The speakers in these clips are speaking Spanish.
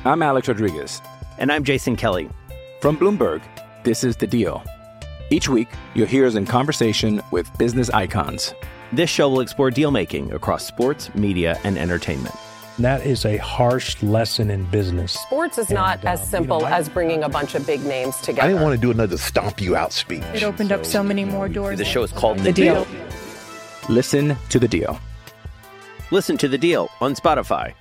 I'm Alex Rodriguez. And I'm Jason Kelly. From Bloomberg, this is The Deal. Each week, you'll hear us in conversation with business icons. This show will explore deal-making across sports, media, and entertainment. That is a harsh lesson in business. Sports is not as simple as bringing a bunch of big names together. I didn't want to do another stomp you out speech. It opened up so many more doors. The show is called The Deal. Listen to The Deal. Listen to The Deal on Spotify.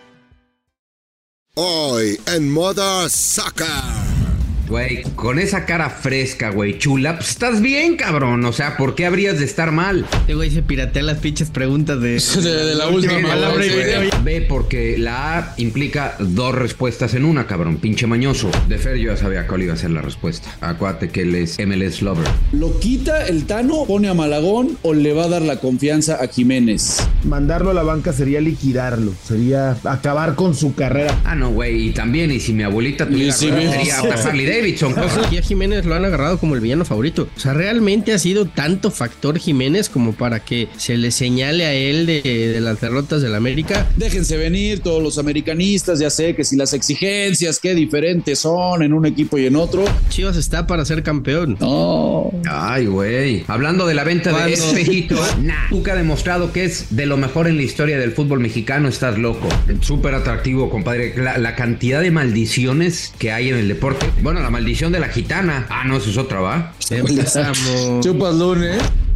Hoy en Mother Soccer. Güey, con esa cara fresca, güey, chula, pues estás bien, cabrón. O sea, ¿por qué habrías de estar mal? Este güey se piratea las pinches preguntas de la última palabra. Ve, porque la A implica dos respuestas en una, cabrón. Pinche mañoso. De Fer yo ya sabía cuál iba a ser la respuesta. Acuérdate que él es MLS lover. ¿Lo quita el Tano, pone a Malagón o le va a dar la confianza a Jiménez? Mandarlo a la banca sería liquidarlo. Sería acabar con su carrera. Ah, no, güey. Y también, y si mi abuelita tuviera sería Harley Davidson. Aquí a Jiménez lo han agarrado como el villano favorito. O sea, realmente ha sido tanto factor Jiménez como para que se le señale a él de las derrotas del América. Déjense venir todos los americanistas. Ya sé que si las exigencias, qué diferentes son en un equipo y en otro. Chivas está para ser campeón. No. Ay, güey. Hablando de la venta de Espejito, Tuca ha demostrado que es de lo mejor en la historia del fútbol mexicano. Estás loco. Súper atractivo, compadre. La cantidad de maldiciones que hay en el deporte. Bueno, la maldición de la gitana. Ah, no, eso es otra, ¿va? Empezamos. Chupas lunes.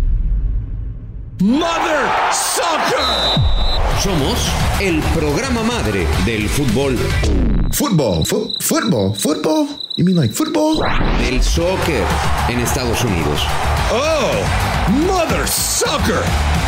Mother Soccer. Somos el programa madre del fútbol. Football? You mean like football? Del soccer en Estados Unidos. Oh, Mother Soccer.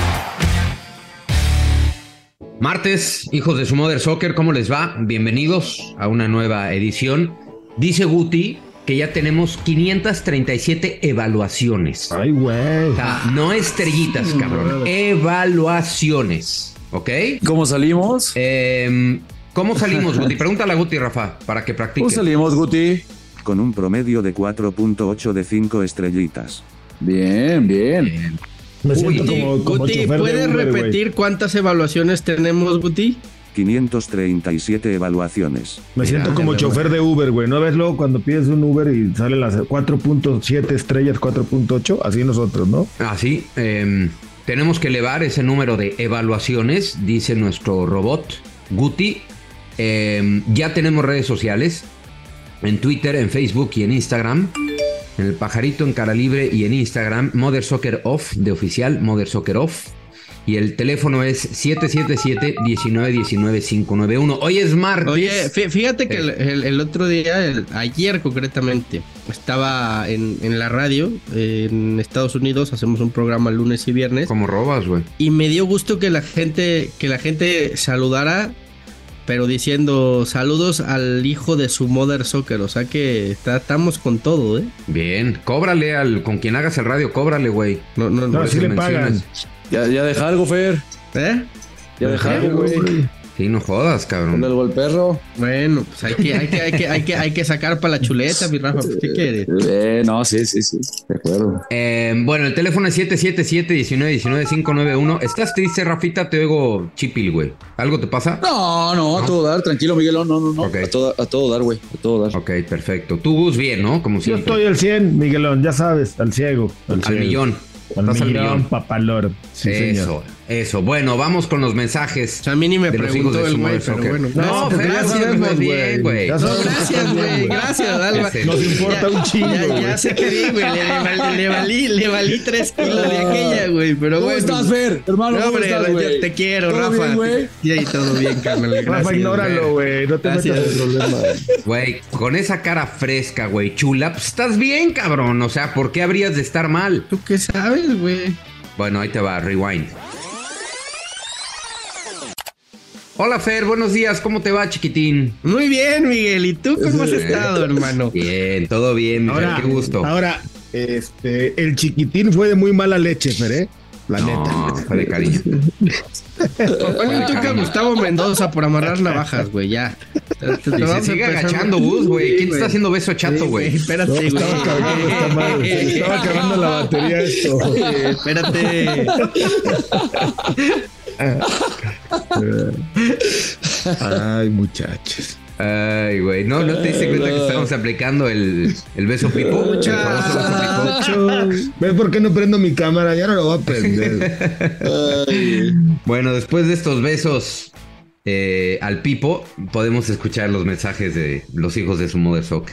Martes, hijos de su Mother Soccer, ¿cómo les va? Bienvenidos a una nueva edición. Dice Guti que ya tenemos 537 evaluaciones. Ay, güey. O sea, no estrellitas, cabrón. Evaluaciones. ¿Ok? ¿Cómo salimos? ¿Cómo salimos, Guti? Pregúntale a Guti, Rafa, para que practique. ¿Cómo salimos, Guti? Con un promedio de 4.8 de 5 estrellitas. Bien. Me siento como Guti, chofer de ¿puedes Uber, repetir güey. cuántas evaluaciones tenemos, Guti? 537 evaluaciones. Me siento como chofer de Uber, güey. ¿No ves luego cuando pides un Uber y sale las 4.7 estrellas, 4.8? Así nosotros, ¿no? Así, tenemos que elevar ese número de evaluaciones, dice nuestro robot, Guti. Ya tenemos redes sociales, en Twitter, en Facebook y en Instagram. En el Pajarito, en Cara Libre y en Instagram, Mother Soccer Off, de oficial, Mother Soccer Off. Y el teléfono es 777-1919-591. Hoy es martes. Oye, fíjate que el otro día, ayer concretamente, estaba en la radio en Estados Unidos. Hacemos un programa lunes y viernes. ¿Cómo robas, güey? Y me dio gusto que la gente saludara, pero diciendo saludos al hijo de su Mother Soccer. O sea que estamos con todo, ¿eh? Bien, cóbrale con quien hagas el radio, cóbrale, güey. No, así le pagan. Ya deja algo, Fer. ¿Eh? Ya deja algo, güey. Sí, no jodas, cabrón. Con el gol perro. Bueno, pues hay que sacar para la chuleta, mi Rafa. ¿Qué quieres? No, sí. De acuerdo. Bueno, el teléfono es 777-1919-591. ¿Estás triste, Rafita? Te oigo chipil, güey. ¿Algo te pasa? No, a todo dar. Tranquilo, Miguelón. No. Okay. A todo dar, güey. A todo dar. Ok, perfecto. Tú, Gus, bien, ¿no? Como siempre. Yo estoy al 100, Miguelón, ya sabes, al ciego. Al millón. Al millón, papalor. Sí, eso. Bueno, vamos con los mensajes. O sea, a mí ni me preguntó el güey, pero bueno. No, gracias, bien, güey. No, gracias, güey. Gracias, Alba. Nos importa un chingo, Ya sé que vi, güey. Le valí 3 kilos de aquella, güey. Pero ¿Cómo estás, Fer? Hermano, ¿cómo estás, güey? Te quiero, ¿Todo Rafa. bien, güey? Sí, ahí todo bien, carnal. Rafa, ignóralo, güey. No te metas en problemas. Güey, con esa cara fresca, güey, chula, pues estás bien, cabrón. O sea, ¿por qué habrías de estar mal? ¿Tú qué sabes, güey? Bueno, ahí te va, rewind. Hola, Fer, buenos días. ¿Cómo te va, chiquitín? Muy bien, Miguel. ¿Y tú cómo has estado, hermano? Bien, todo bien, mi Fer, qué gusto. Ahora, el chiquitín fue de muy mala leche, Fer, ¿eh? La neta. Fue de cariño. Oye, toca a Gustavo Mendoza por amarrar navajas, güey, ya. Se sigue agachando, Gus, güey. ¿Quién te está haciendo beso chato, güey? Espérate, güey. Estaba acabando la batería esto. Espérate. Ay, muchachos. Ay, güey. ¿No te diste cuenta que estábamos aplicando el beso pipo? ¿Ves por qué no prendo mi cámara? Ya no lo voy a prender. Bueno, después de estos besos al pipo, podemos escuchar los mensajes de los hijos de su Mother Soccer.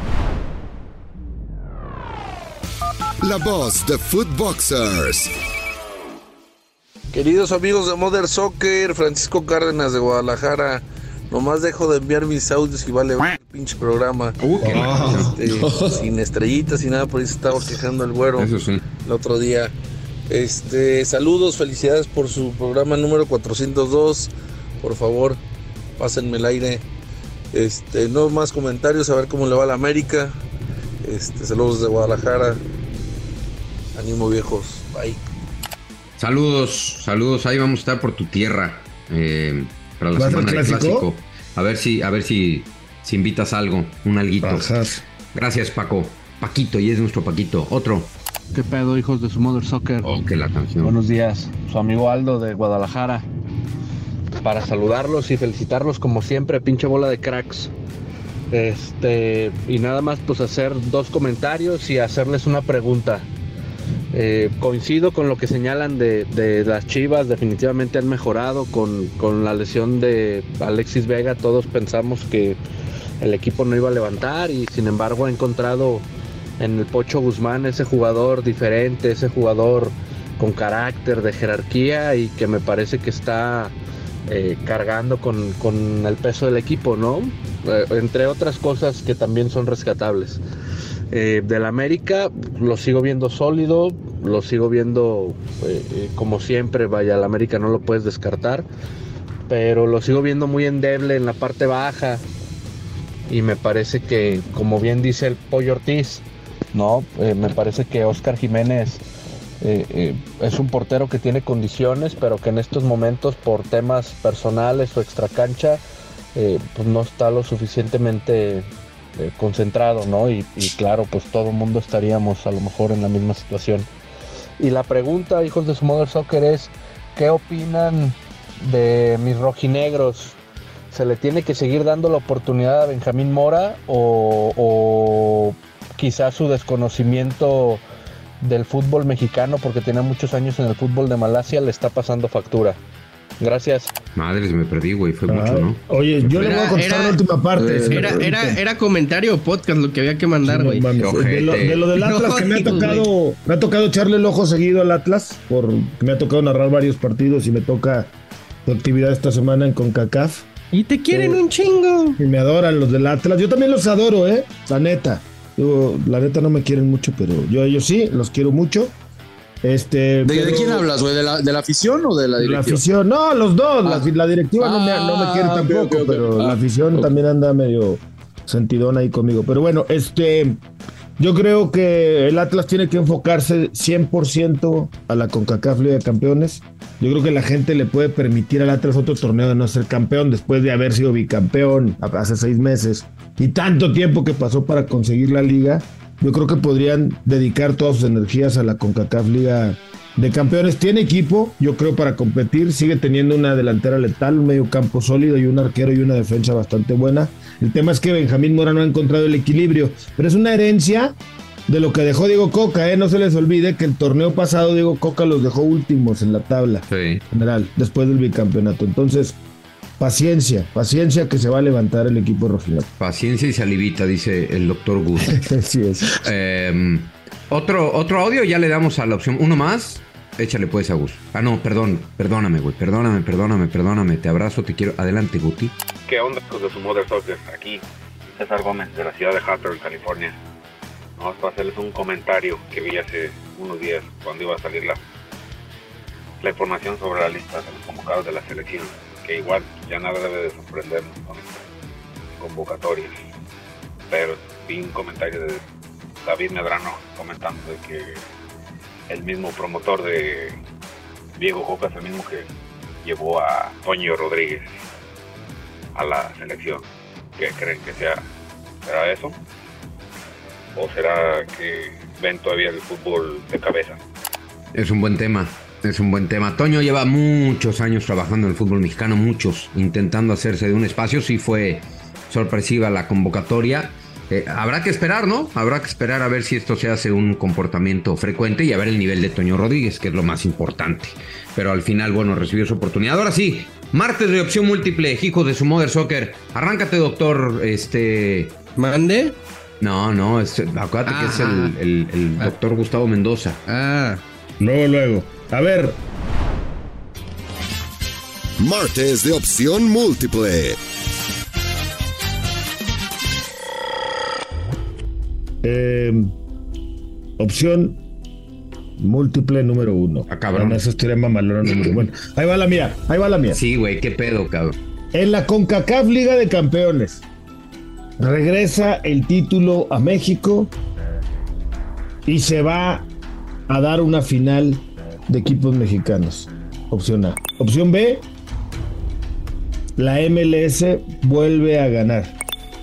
La voz de Footboxers. Queridos amigos de Mother Soccer, Francisco Cárdenas de Guadalajara. Nomás dejo de enviar mis audios y vale el pinche programa. Sin estrellitas y nada, por ahí se estaba quejando el güero. Eso sí. El otro día. Saludos, felicidades por su programa número 402. Por favor, pásenme el aire. No más comentarios, a ver cómo le va a la América. Saludos de Guadalajara. Ánimo, viejos. Bye. Saludos. Ahí vamos a estar por tu tierra. Para la semana del clásico. A ver si invitas algo, un alguito. Ajá. Gracias, Paco. Paquito, y es nuestro Paquito. Otro. ¿Qué pedo, hijos de su Mother Soccer? Oh, que la canción. Buenos días, su amigo Aldo de Guadalajara. Para saludarlos y felicitarlos como siempre, pinche bola de cracks. Y nada más pues hacer 2 comentarios y hacerles una pregunta. Coincido con lo que señalan de las Chivas, definitivamente han mejorado con la lesión de Alexis Vega. Todos pensamos que el equipo no iba a levantar y sin embargo ha encontrado en el Pocho Guzmán ese jugador diferente, ese jugador con carácter, de jerarquía y que me parece que está cargando con el peso del equipo, ¿no? Entre otras cosas que también son rescatables. Del América lo sigo viendo sólido, lo sigo viendo como siempre, vaya, el América no lo puedes descartar, pero lo sigo viendo muy endeble en la parte baja y me parece que, como bien dice el Pollo Ortiz, no, me parece que Óscar Jiménez es un portero que tiene condiciones, pero que en estos momentos por temas personales o extracancha pues no está lo suficientemente concentrado, ¿no? Y claro, pues todo el mundo estaríamos a lo mejor en la misma situación. Y la pregunta, hijos de su Mother Soccer, es ¿qué opinan de mis rojinegros? ¿Se le tiene que seguir dando la oportunidad a Benjamín Mora o quizás su desconocimiento del fútbol mexicano, porque tenía muchos años en el fútbol de Malasia, le está pasando factura? Gracias. Madres, me perdí, güey, fue mucho, ¿no? Oye, yo le voy a contestar la última parte. Era comentario o podcast lo que había que mandar, güey. De lo del Atlas, que me ha tocado echarle el ojo seguido al Atlas, me ha tocado narrar varios partidos y me toca su actividad esta semana en CONCACAF. Y te quieren un chingo. Y me adoran los del Atlas. Yo también los adoro, la neta. La neta no me quieren mucho, pero yo sí, los quiero mucho. ¿De quién hablas, güey? ¿De la afición o de la directiva? La afición, no, los dos. La directiva no me quiere tampoco, pero la afición también anda medio sentidón ahí conmigo. Pero bueno, yo creo que el Atlas tiene que enfocarse 100% a la CONCACAF Liga de Campeones. Yo creo que la gente le puede permitir al Atlas otro torneo de no ser campeón después de haber sido bicampeón hace 6 meses y tanto tiempo que pasó para conseguir la liga. Yo creo que podrían dedicar todas sus energías a la CONCACAF Liga de Campeones. Tiene equipo, yo creo, para competir. Sigue teniendo una delantera letal, un medio campo sólido y un arquero y una defensa bastante buena. El tema es que Benjamín Mora no ha encontrado el equilibrio, pero es una herencia de lo que dejó Diego Coca, No se les olvide que el torneo pasado Diego Coca los dejó últimos en la tabla general, después del bicampeonato. Entonces, paciencia que se va a levantar el equipo rojinegro. Paciencia y salivita, dice el doctor Gus. Así es. Otro audio, ya le damos a la opción. Uno más, échale pues a Gus. No, perdóname, güey. Perdóname. Te abrazo, te quiero. Adelante, Guti. ¿Qué onda con su Mother Soccer? Aquí, César Gómez, de la ciudad de Hatter, California. Vamos a hacerles un comentario que vi hace unos días cuando iba a salir la información sobre la lista de los convocados de la selección. Que igual ya nada debe de sorprendernos con estas convocatorias, pero vi un comentario de David Medrano comentando de que el mismo promotor de Diego Coca es el mismo que llevó a Toño Rodríguez a la selección. ¿Qué creen que será eso? ¿O será que ven todavía el fútbol de cabeza? Es un buen tema. Toño lleva muchos años trabajando en el fútbol mexicano, intentando hacerse de un espacio. Sí fue sorpresiva la convocatoria. Habrá que esperar, ¿no? Habrá que esperar a ver si esto se hace un comportamiento frecuente y a ver el nivel de Toño Rodríguez, que es lo más importante. Pero al final, bueno, recibió su oportunidad. Ahora sí, martes de opción múltiple, hijos de su Mother Soccer. Arráncate, doctor. ¿Mande? No, acuérdate que es el doctor Gustavo Mendoza. Luego. A ver. Martes de opción múltiple. Opción múltiple número 1. Cabrón. Bueno, eso estaría mamalona número 1. Bueno, ahí va la mía. Sí, güey, qué pedo, cabrón. En la CONCACAF Liga de Campeones regresa el título a México y se va a dar una final de equipos mexicanos. Opción A. Opción B, la MLS vuelve a ganar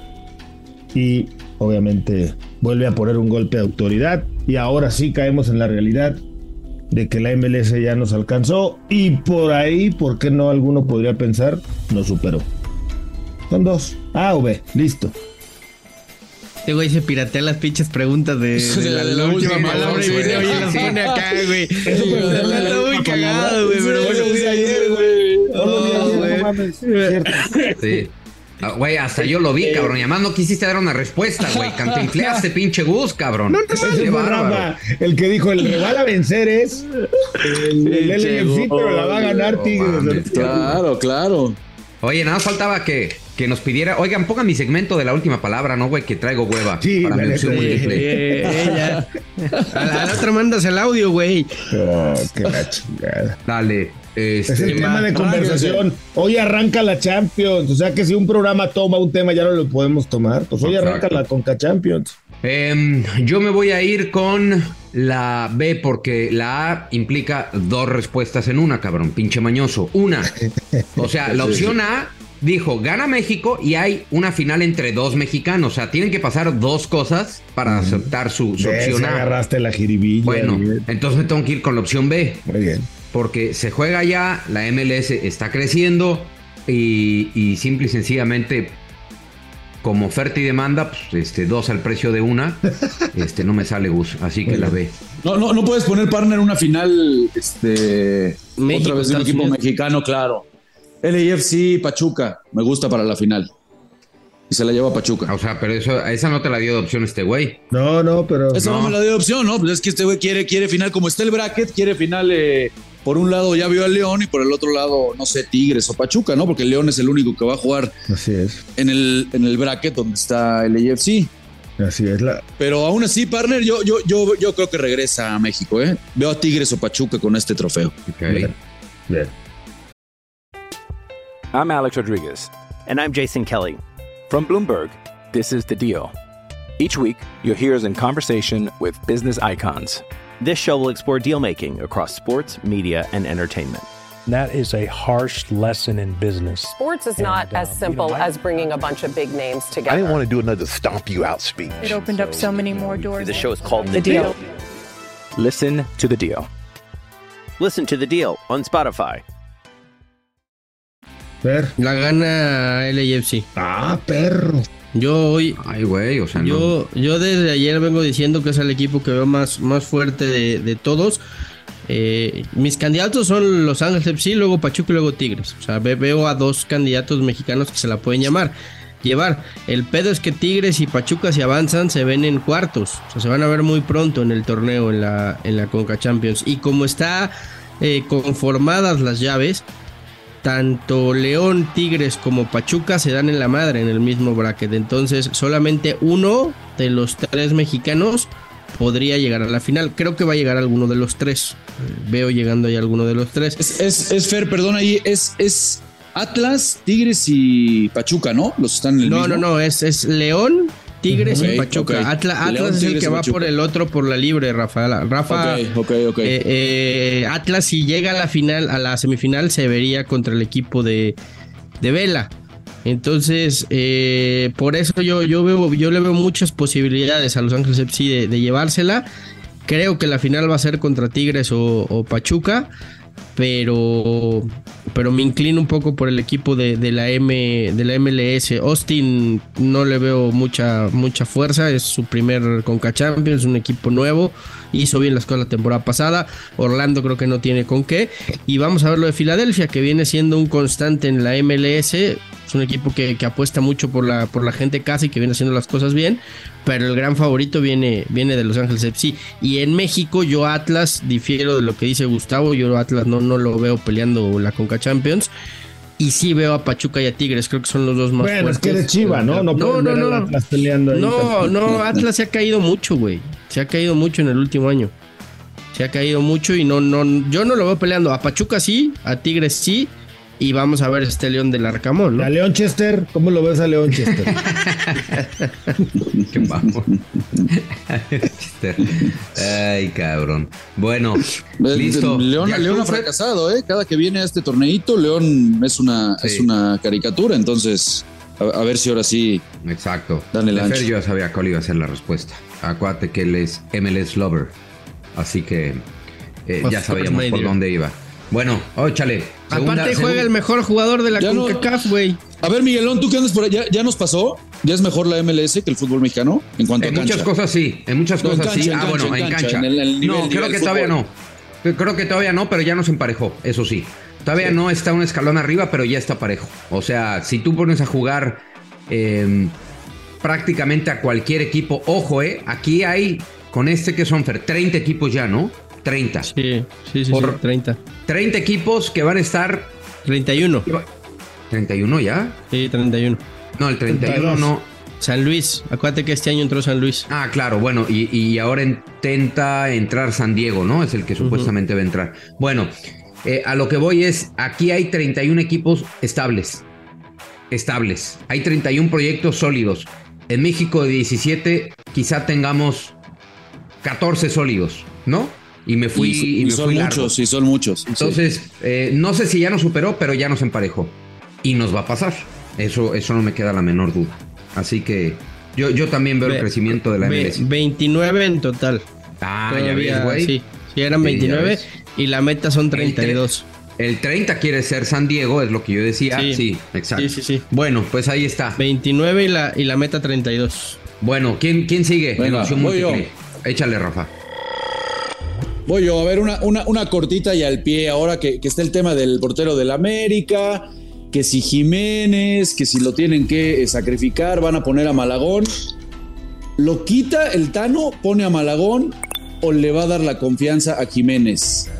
y obviamente vuelve a poner un golpe de autoridad y ahora sí caemos en la realidad de que la MLS ya nos alcanzó y por ahí, ¿por qué no alguno podría pensar? Nos superó. Son 2, A o B, listo. Este güey se piratea las pinches preguntas de la última palabra y viene hoy y las pone acá, güey. Eso está muy cagado, güey. Pero bueno, lo vi ayer, güey. No mames. Sí. Güey, hasta yo lo vi, cabrón. Y además no quisiste dar una respuesta, güey. Cantinfleaste, pinche Gus, cabrón. No, ese fue Rafa, el que dijo, el rival a vencer es el LFC, pero la va a ganar Tigres. Claro. Oye, nada más faltaba que nos pidiera, oigan, pongan mi segmento de la última palabra, ¿no, güey? Que traigo hueva. Sí, para mi opción múltiple. A la otra mandas el audio, güey. Qué la chingada. Dale. Es el tema de conversación. Hoy arranca la Champions. O sea que si un programa toma un tema, ya no lo podemos tomar. Pues hoy arranca la Conca Champions. Yo me voy a ir con la B porque la A implica 2 respuestas en una, cabrón. Pinche mañoso. Una. O sea, la opción A dijo, gana México y hay una final entre 2 mexicanos. O sea, tienen que pasar 2 cosas para aceptar su opción A. Agarraste la jiribilla. Bueno, entonces me tengo que ir con la opción B. Muy bien. Porque se juega ya, la MLS está creciendo y simple y sencillamente, como oferta y demanda, pues 2 al precio de una, no me sale Gus, así que la B. No puedes poner partner una final, México, otra vez de un equipo mexicano, claro. LAFC Pachuca, me gusta para la final. Y se la lleva Pachuca. O sea, pero esa no te la dio de opción este güey. No, pero... Esa no me la dio de opción, ¿no? Pues es que este güey quiere final, como está el bracket, quiere final... por un lado ya vio al León y por el otro lado, no sé, Tigres o Pachuca, ¿no? Porque el León es el único que va a jugar. Así es. En el bracket donde está el AFC. Así es. Pero aún así, partner, yo creo que regresa a México, ¿eh? Veo a Tigres o Pachuca con este trofeo. Okay. Bien. I'm Alex Rodriguez. And I'm Jason Kelly. From Bloomberg, this is The Deal. Each week, you'll hear us in conversation with business icons. This show will explore deal-making across sports, media, and entertainment. That is a harsh lesson in business. Sports is not as simple as bringing a bunch of big names together. I didn't want to do another stomp you out speech. It opened up so many more doors. The show is called The Deal. Listen to The Deal. Listen to The Deal on Spotify. La gana LAFC. Perro. Yo hoy... Ay, güey, o sea, yo desde ayer vengo diciendo que es el equipo que veo más fuerte de todos. Mis candidatos son Los Ángeles FC, luego Pachuca y luego Tigres. O sea, veo a 2 candidatos mexicanos que se la pueden llevar. El pedo es que Tigres y Pachuca, si avanzan, se ven en cuartos. O sea, se van a ver muy pronto en el torneo, en la Conca Champions. Y como está conformadas las llaves, tanto León, Tigres como Pachuca se dan en la madre en el mismo bracket. Entonces solamente uno de los 3 mexicanos podría llegar a la final. Creo que va a llegar alguno de los 3. Veo llegando ahí alguno de los 3. Es Fer, perdón, ahí es Atlas, Tigres y Pachuca, ¿no? Los están en el mismo. No, es León, Tigres y Pachuca. Okay. Atlas León, es el Tigres que va por el otro por la libre, Rafa. Okay. Atlas, si llega a la final, a la semifinal, se vería contra el equipo de Vela. Entonces, por eso yo le veo muchas posibilidades a Los Ángeles FC de llevársela. Creo que la final va a ser contra Tigres o Pachuca. Pero pero me inclino un poco por el equipo de la MLS. Austin no le veo mucha fuerza, es su primer Conca Champions, un equipo nuevo, hizo bien las cosas la temporada pasada. Orlando creo que no tiene con qué, y vamos a ver lo de Filadelfia, que viene siendo un constante en la MLS. Es un equipo que apuesta mucho por la gente casa y que viene haciendo las cosas bien, pero el gran favorito viene de Los Ángeles FC. Y en México yo Atlas, difiero de lo que dice Gustavo, yo Atlas no lo veo peleando la Conca Champions, y sí veo a Pachuca y a Tigres, creo que son los dos más fuertes. Bueno, es que eres Chiva, ¿no? No, Atlas peleando ahí. No, Atlas se ha caído mucho, güey. Se ha caído mucho en el último año. Se ha caído mucho y yo no lo veo peleando. A Pachuca sí, a Tigres sí. Y vamos a ver este León del Arcamón, ¿no? A León Chester, ¿cómo lo ves a León Chester? Qué vamos. Ay, cabrón. Bueno, listo. León ha fracasado, ¿eh? Cada que viene a este torneito, León es una caricatura. Entonces, a ver si ahora sí. Exacto. Dan el ancho. Yo ya sabía cuál iba a ser la respuesta. Acuérdate que él es MLS Lover. Así que ya sabíamos por dónde iba. Bueno, échale. Aparte juega el mejor jugador de la CONCACAF, güey. A ver, Miguelón, tú que andas por allá, ¿ya nos pasó? ¿Ya es mejor la MLS que el fútbol mexicano en cuanto a cancha? Muchas cosas sí, en muchas cosas sí. En cancha. No, creo que todavía no. Creo que todavía no, pero ya nos emparejó, eso sí. Todavía no está un escalón arriba, pero ya está parejo. O sea, si tú pones a jugar prácticamente a cualquier equipo, ojo, aquí hay, con que son 30 equipos ya, ¿no? 30. Sí, 30. 30 equipos que van a estar... 31. ¿31 ya? Sí, 31. No, el 31 32. No. San Luis, acuérdate que este año entró San Luis. Ah, claro, bueno, y ahora intenta entrar San Diego, ¿no? Es el que supuestamente va a entrar. Bueno, a lo que voy es, aquí hay 31 equipos estables. Hay 31 proyectos sólidos. En México de 17 quizá tengamos 14 sólidos, ¿no? Y me fui son muchos. Entonces, no sé si ya nos superó, pero ya nos emparejó. Y nos va a pasar. Eso no me queda la menor duda. Así que yo también veo el crecimiento de la MLS. 29 en total. Ya ves, güey. Sí, eran 29 y la meta son 32. El 30 quiere ser San Diego, es lo que yo decía. Sí, exacto. Sí. Bueno, pues ahí está. 29 y la meta 32. Bueno, ¿quién sigue? Venga, voy yo. Échale, Rafa. Voy yo, a ver, una cortita y al pie, ahora que está el tema del portero del América, que si Jiménez, que si lo tienen que sacrificar, van a poner a Malagón. ¿Lo quita el Tano, pone a Malagón o le va a dar la confianza a Jiménez?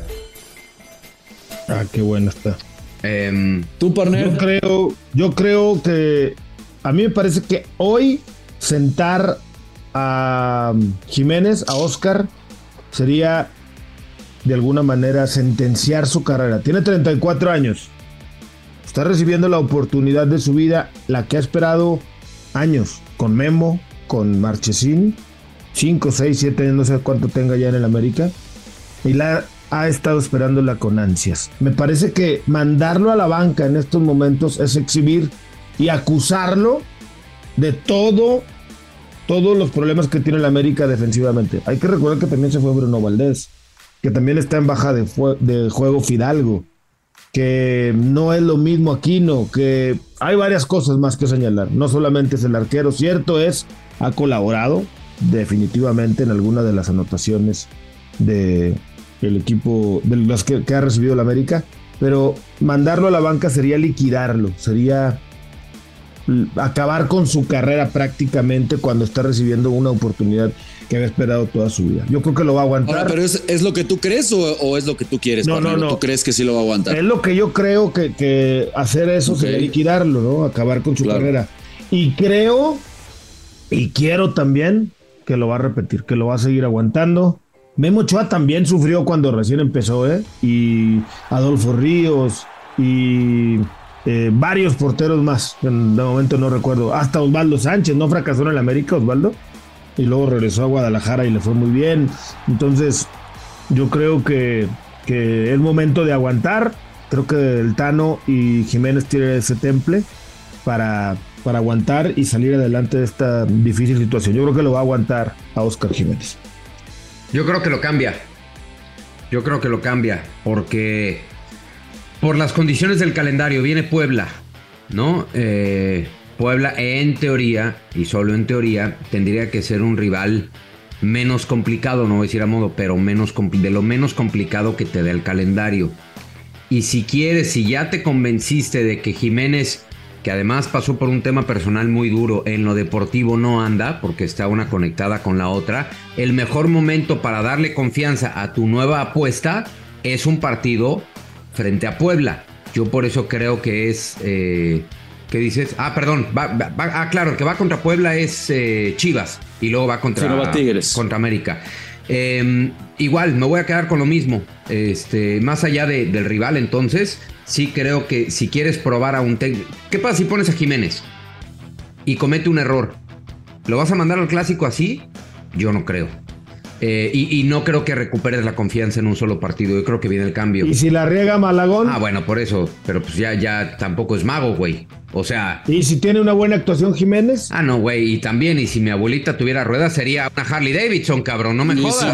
Qué bueno está. ¿Tú, partner? Yo creo que a mí me parece que hoy sentar a Jiménez, a Oscar, sería de alguna manera sentenciar su carrera. Tiene 34 años. Está recibiendo la oportunidad de su vida, la que ha esperado años, con Memo, con Marchesín, 5, 6, 7 años, no sé cuánto tenga ya en el América, y la ha estado esperándola con ansias. Me parece que mandarlo a la banca en estos momentos es exhibir y acusarlo de todos los problemas que tiene el América defensivamente. Hay que recordar que también se fue Bruno Valdés, que también está en baja de juego Fidalgo, que no es lo mismo Aquino, que hay varias cosas más que señalar. No solamente es el arquero, cierto es, ha colaborado definitivamente en alguna de las anotaciones del equipo, de las que ha recibido el América, pero mandarlo a la banca sería liquidarlo, sería acabar con su carrera prácticamente cuando está recibiendo una oportunidad que había esperado toda su vida. Yo creo que lo va a aguantar. Ahora, ¿pero es lo que tú crees o es lo que tú quieres? No. ¿Tú crees que sí lo va a aguantar? Es lo que yo creo que hacer eso sería liquidarlo, ¿no? Acabar con su carrera. Y creo, y quiero también que lo va a repetir, que lo va a seguir aguantando. Memo Ochoa también sufrió cuando recién empezó, y Adolfo Ríos, y varios porteros más, de momento no recuerdo, hasta Osvaldo Sánchez, ¿no fracasó en el América, Osvaldo? Y luego regresó a Guadalajara y le fue muy bien. Entonces, yo creo que es momento de aguantar. Creo que el Tano y Jiménez tienen ese temple para aguantar y salir adelante de esta difícil situación. Yo creo que lo va a aguantar a Oscar Jiménez. Yo creo que lo cambia. Porque por las condiciones del calendario, viene Puebla, ¿no? Puebla, en teoría, y solo en teoría, tendría que ser un rival menos complicado, no voy a decir a modo, pero de lo menos complicado que te dé el calendario. Y si quieres, si ya te convenciste de que Jiménez, que además pasó por un tema personal muy duro, en lo deportivo no anda, porque está una conectada con la otra, el mejor momento para darle confianza a tu nueva apuesta es un partido frente a Puebla. Yo por eso creo que es... ¿qué dices? Perdón. Claro, el que va contra Puebla es Chivas. Y luego va contra Tigres. Contra América. Igual, me voy a quedar con lo mismo. Más allá del rival, entonces, sí creo que si quieres probar a un técnico... ¿Qué pasa si pones a Jiménez y comete un error? ¿Lo vas a mandar al clásico así? Yo no creo. Y no creo que recuperes la confianza en un solo partido. Yo creo que viene el cambio. ¿Y si la riega Malagón? Bueno, por eso. Pero pues ya tampoco es mago, güey. O sea... ¿Y si tiene una buena actuación Jiménez? No, güey. Y también, y si mi abuelita tuviera ruedas, sería una Harley Davidson, cabrón. No me jodas.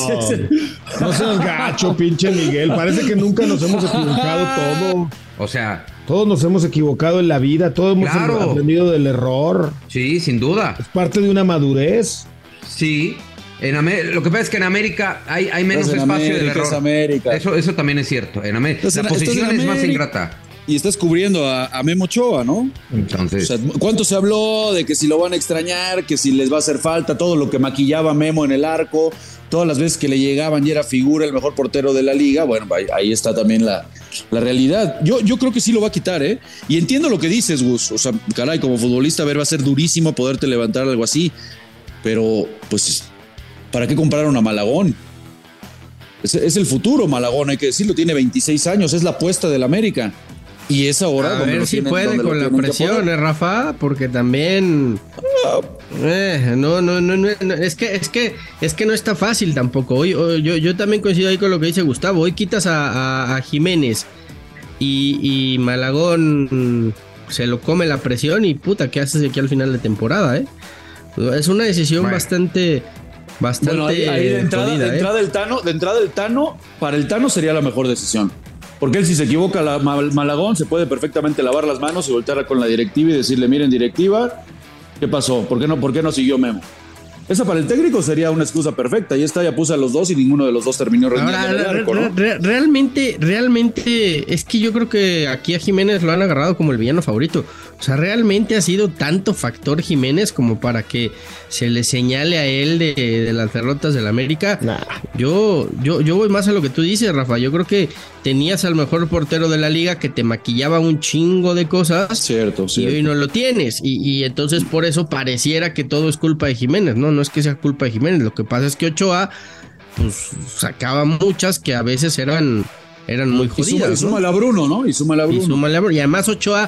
No seas gacho, pinche Miguel. Parece que nunca nos hemos equivocado todo. O sea... Todos nos hemos equivocado en la vida. Todos hemos aprendido del error. Sí, sin duda. Es parte de una madurez. Sí. Lo que pasa es que en América hay menos espacio del error. Eso también es cierto. En América la posición es más ingrata. Y estás cubriendo a Memo Ochoa, ¿no? Entonces, o sea, ¿cuánto se habló de que si lo van a extrañar, que si les va a hacer falta, todo lo que maquillaba Memo en el arco, todas las veces que le llegaban y era figura, el mejor portero de la liga? Bueno, ahí está también la realidad. Yo creo que sí lo va a quitar, ¿eh? Y entiendo lo que dices, Gus. O sea, caray, como futbolista, va a ser durísimo poderte levantar algo así. Pero, pues, ¿para qué compraron a Malagón? Es el futuro Malagón, hay que decirlo, tiene 26 años, es la apuesta del América. Y es ahora a ver si puede con la presión, Rafa, porque también es que no está fácil tampoco. Hoy yo también coincido ahí con lo que dice Gustavo. Hoy quitas a Jiménez y Malagón se lo come la presión y puta, ¿qué haces aquí al final de temporada? Es una decisión bastante bueno, ahí de entrada, jodida, de entrada el Tano, para el Tano sería la mejor decisión. Porque él, si se equivoca Malagón, se puede perfectamente lavar las manos y voltear con la directiva y decirle, miren, directiva, ¿qué pasó? ¿Por qué no siguió Memo? Esa para el técnico sería una excusa perfecta. Y ya puse a los dos y ninguno de los dos terminó rendiendo en el arco, ¿no? Realmente es que yo creo que aquí a Jiménez lo han agarrado como el villano favorito. O sea, realmente ha sido tanto factor Jiménez como para que se le señale a él de las derrotas del América. Yo voy más a lo que tú dices, Rafa. Yo creo que tenías al mejor portero de la liga que te maquillaba un chingo de cosas. Cierto. Y hoy no lo tienes. Y entonces por eso pareciera que todo es culpa de Jiménez, ¿no? No es que sea culpa de Jiménez. Lo que pasa es que Ochoa pues sacaba muchas que a veces eran muy jodidas. Y súmale a Bruno, ¿no? Y además Ochoa,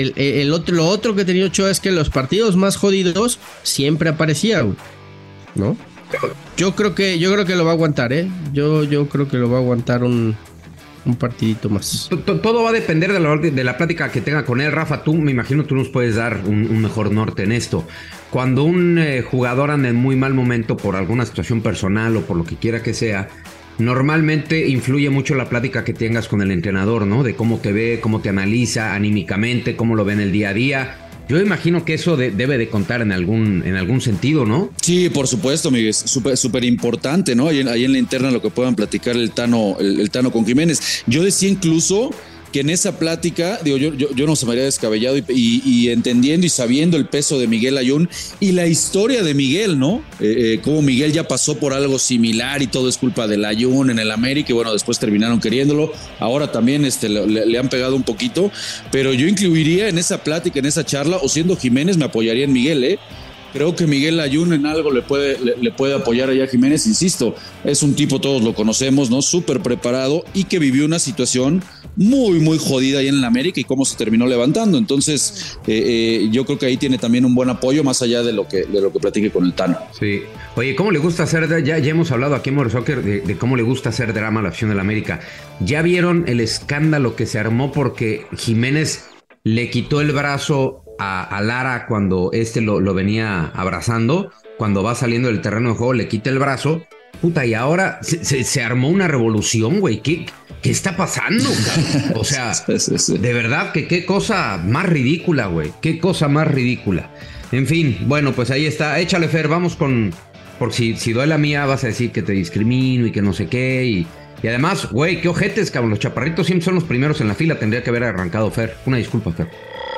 lo otro que tenía Ochoa es que en los partidos más jodidos siempre aparecía, ¿no? Yo creo que lo va a aguantar, ¿eh? Yo creo que lo va a aguantar un partidito más. Todo va a depender de la plática que tenga con él. Rafa, me imagino tú nos puedes dar un mejor norte en esto. Cuando un jugador anda en muy mal momento por alguna situación personal o por lo que quiera que sea, normalmente influye mucho la plática que tengas con el entrenador, ¿no? De cómo te ve, cómo te analiza anímicamente, cómo lo ve en el día a día. Yo imagino que eso debe de contar en algún sentido, ¿no? Sí, por supuesto, Miguel. Súper importante, ¿no? Ahí en la interna lo que puedan platicar el Tano con Jiménez. Yo decía incluso que en esa plática, digo, yo no se me habría descabellado y entendiendo y sabiendo el peso de Miguel Ayun y la historia de Miguel, ¿no? Como Miguel ya pasó por algo similar y todo es culpa del Ayun en el América y bueno, después terminaron queriéndolo. Ahora también le han pegado un poquito, pero yo incluiría en esa plática, en esa charla, o siendo Jiménez me apoyaría en Miguel, ¿eh? Creo que Miguel Ayun en algo le puede apoyar allá a Jiménez, insisto, es un tipo, todos lo conocemos, ¿no? Súper preparado y que vivió una situación muy, muy jodida ahí en el América y cómo se terminó levantando. Entonces, yo creo que ahí tiene también un buen apoyo, más allá de lo que platique con el Tano. Sí. Oye, ¿cómo le gusta hacer? Ya hemos hablado aquí en More Soccer de cómo le gusta hacer drama a la afición del América. ¿Ya vieron el escándalo que se armó porque Jiménez le quitó el brazo a Lara cuando lo venía abrazando? Cuando va saliendo del terreno de juego le quita el brazo Puta, y ahora se armó una revolución, güey. ¿Qué está pasando, cabrón? O sea, de verdad que qué cosa más ridícula, güey. Qué cosa más ridícula. En fin, bueno, pues ahí está. Échale, Fer, vamos con... Por si doy la mía, vas a decir que te discrimino y que no sé qué. Y además, güey, qué ojetes, cabrón. Los chaparritos siempre son los primeros en la fila. Tendría que haber arrancado Fer. Una disculpa, Fer.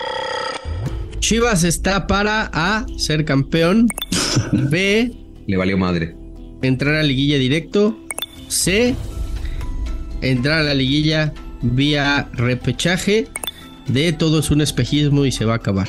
Chivas está para A, ser campeón. B, le valió madre. Entrar a liguilla directo. C, entrar a la liguilla vía repechaje. D, todo es un espejismo y se va a acabar.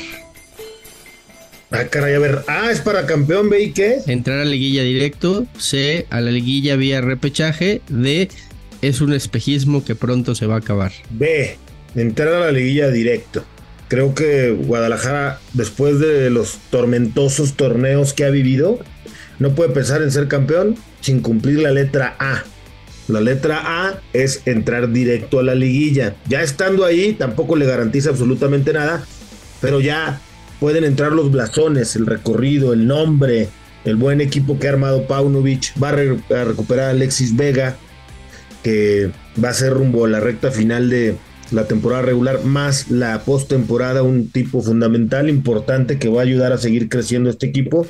Ah, caray, a ver. A es para campeón, B y ¿qué? Entrar a la liguilla directo. C, a la liguilla vía repechaje. D, es un espejismo que pronto se va a acabar. B, entrar a la liguilla directo. Creo que Guadalajara, después de los tormentosos torneos que ha vivido, no puede pensar en ser campeón sin cumplir la letra A. La letra A es entrar directo a la liguilla. Ya estando ahí, tampoco le garantiza absolutamente nada, pero ya pueden entrar los blasones, el recorrido, el nombre, el buen equipo que ha armado Paunovic. Va a recuperar a Alexis Vega, que va a ser rumbo a la recta final de la temporada regular, más la postemporada, un tipo fundamental, importante, que va a ayudar a seguir creciendo este equipo.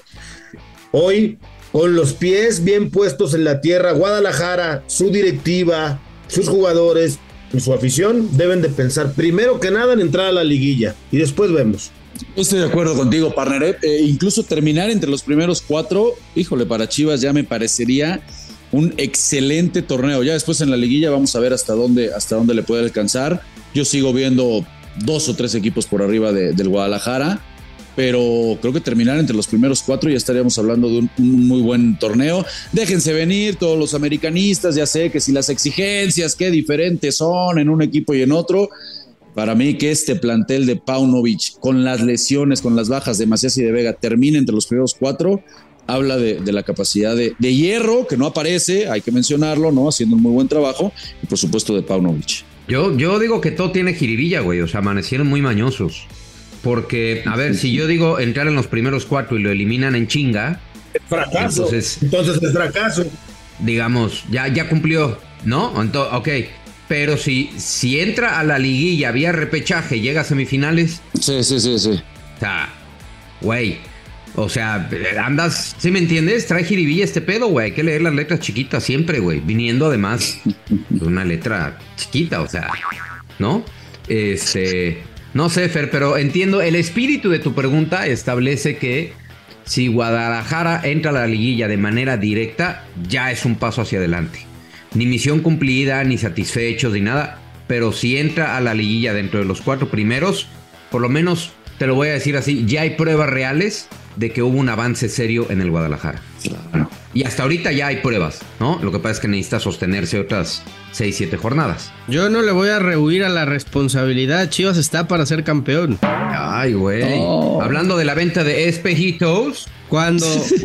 Hoy, con los pies bien puestos en la tierra, Guadalajara, su directiva, sus jugadores y su afición deben de pensar primero que nada en entrar a la liguilla y después vemos. Estoy de acuerdo contigo, partner. Incluso terminar entre los primeros 4, híjole, para Chivas ya me parecería un excelente torneo. Ya después en la liguilla vamos a ver hasta dónde le puede alcanzar. Yo sigo viendo 2 o 3 equipos por arriba del Guadalajara, pero creo que terminar entre los primeros 4 ya estaríamos hablando de un muy buen torneo. Déjense venir todos los americanistas, ya sé que si las exigencias, qué diferentes son en un equipo y en otro. Para mí que este plantel de Paunovic, con las lesiones, con las bajas de Macías y de Vega, termine entre los primeros 4, habla de la capacidad de Hierro, que no aparece, hay que mencionarlo, ¿no? Haciendo un muy buen trabajo, y por supuesto de Paunovic. Yo digo que todo tiene jiribilla, güey, o sea, amanecieron muy mañosos. Porque, a ver, si yo digo entrar en los primeros 4 y lo eliminan en chinga... Fracaso. Entonces es fracaso. Digamos, ya cumplió, ¿no? Ok. Pero si entra a la liguilla vía repechaje, llega a semifinales... Sí. O sea, güey, o sea, andas... ¿Sí me entiendes? Trae jiribilla este pedo, güey. Hay que leer las letras chiquitas siempre, güey. Viniendo además de una letra chiquita, o sea, ¿no? No sé, Fer, pero entiendo. El espíritu de tu pregunta establece que si Guadalajara entra a la liguilla de manera directa, ya es un paso hacia adelante. Ni misión cumplida, ni satisfechos, ni nada. Pero si entra a la liguilla dentro de los 4 primeros, por lo menos, te lo voy a decir así, ya hay pruebas reales de que hubo un avance serio en el Guadalajara. Claro. Y hasta ahorita ya hay pruebas, ¿no? Lo que pasa es que necesita sostenerse otras 6-7 jornadas. Yo no le voy a rehuir a la responsabilidad. Chivas está para ser campeón. Ay, güey. Oh. Hablando de la venta de espejitos. Cuando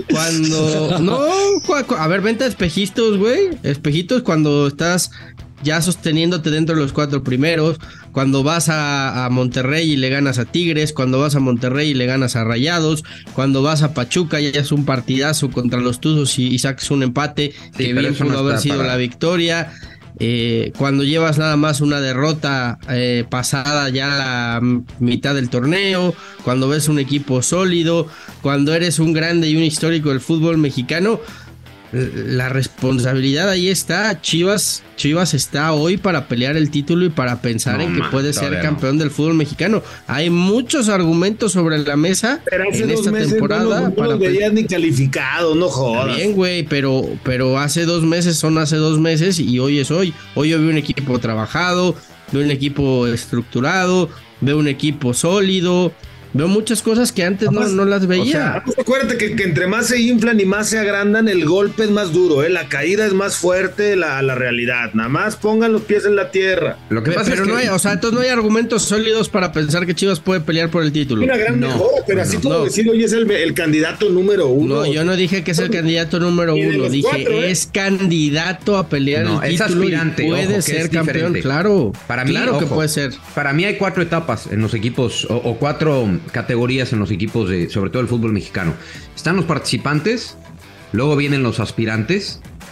a ver, venta de espejitos, güey. Espejitos cuando estás ya sosteniéndote dentro de los 4 primeros, cuando vas a Monterrey y le ganas a Tigres, cuando vas a Monterrey y le ganas a Rayados, cuando vas a Pachuca y ya es un partidazo contra los Tuzos y sacas un empate, sí, que bien pudo haber sido la victoria. Cuando llevas nada más una derrota pasada ya la mitad del torneo, cuando ves un equipo sólido, cuando eres un grande y un histórico del fútbol mexicano, la responsabilidad ahí está. Chivas está hoy para pelear el título y para pensar en que puede ser campeón del fútbol mexicano. Hay muchos argumentos sobre la mesa en esta temporada. No los veías ni calificado, no jodas. Bien, güey, pero hace 2 meses son hace 2 meses y hoy es hoy. Hoy yo veo un equipo trabajado, veo un equipo estructurado, veo un equipo sólido. Veo muchas cosas que antes no las veía. O sea, acuérdate que entre más se inflan y más se agrandan, el golpe es más duro, la caída es más fuerte, la realidad. Nada más pongan los pies en la tierra. Lo que pasa pero es que... no hay, o sea, entonces no hay argumentos sólidos para pensar que Chivas puede pelear por el título. Una gran mejora, pero así como decir, hoy es el candidato número 1. No, yo no dije que es el candidato número 1, dije 4, es candidato a pelear el título. Es aspirante, puede ser campeón, claro. Para mí, claro que puede ser. Para mí hay 4 etapas en los equipos, o 4 categorías en los equipos sobre todo el fútbol mexicano. Están los participantes, luego vienen los aspirantes